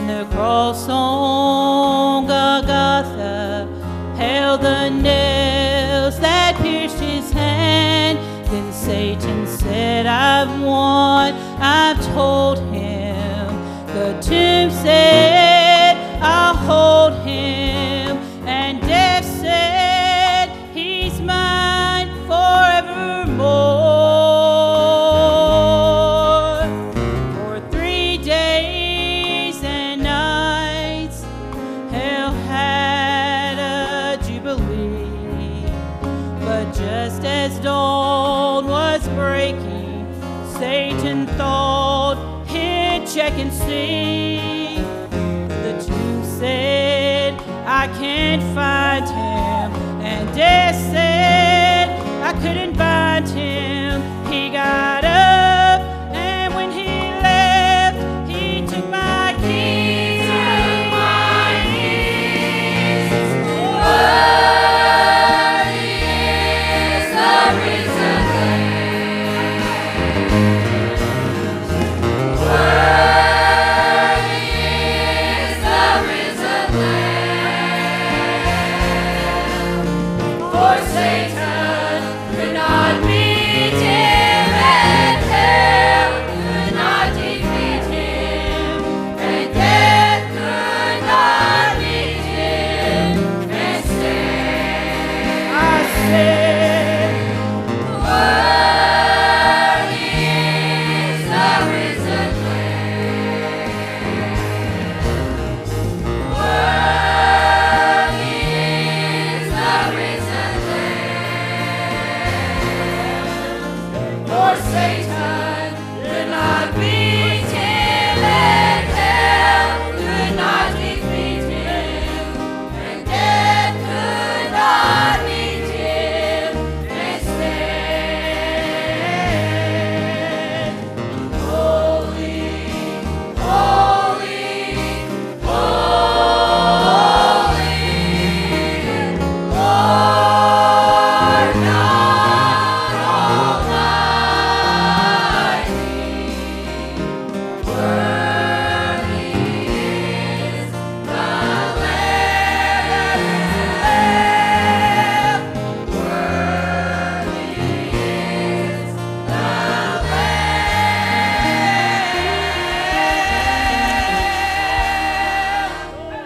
the cross on Golgotha held the nails that pierced his hand. Then Satan said, I've won. I've told him. The tomb said, I'll hold him. And death said, he's mine forevermore. For 3 days and nights hell had a jubilee. But just as dawn was breaking, Satan thought he'd check and see. The tomb said, I can't find him. And death said, I couldn't bind him. He got